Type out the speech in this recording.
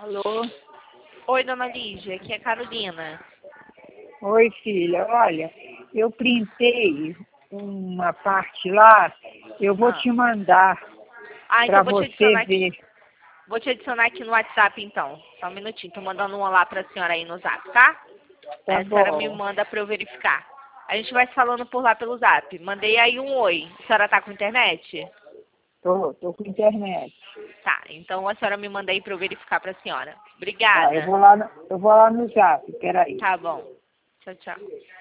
Alô? Oi, dona Lígia, aqui é a Carolina. Oi, filha. Olha, eu printei uma parte lá, eu vou te mandar Então para você ver. Vou te adicionar aqui no WhatsApp, então. Só um minutinho, tô mandando um olá pra senhora aí no Zap, tá? Tá Aí a senhora me bom. manda pra eu verificar. A gente vai se falando por lá pelo Zap. Mandei aí um oi. A senhora tá com internet? Tô com internet. Tá, então a senhora me manda aí pra eu verificar pra senhora. Tá, Obrigada. eu vou lá no Zap, peraí. Tá bom. Tchau, tchau.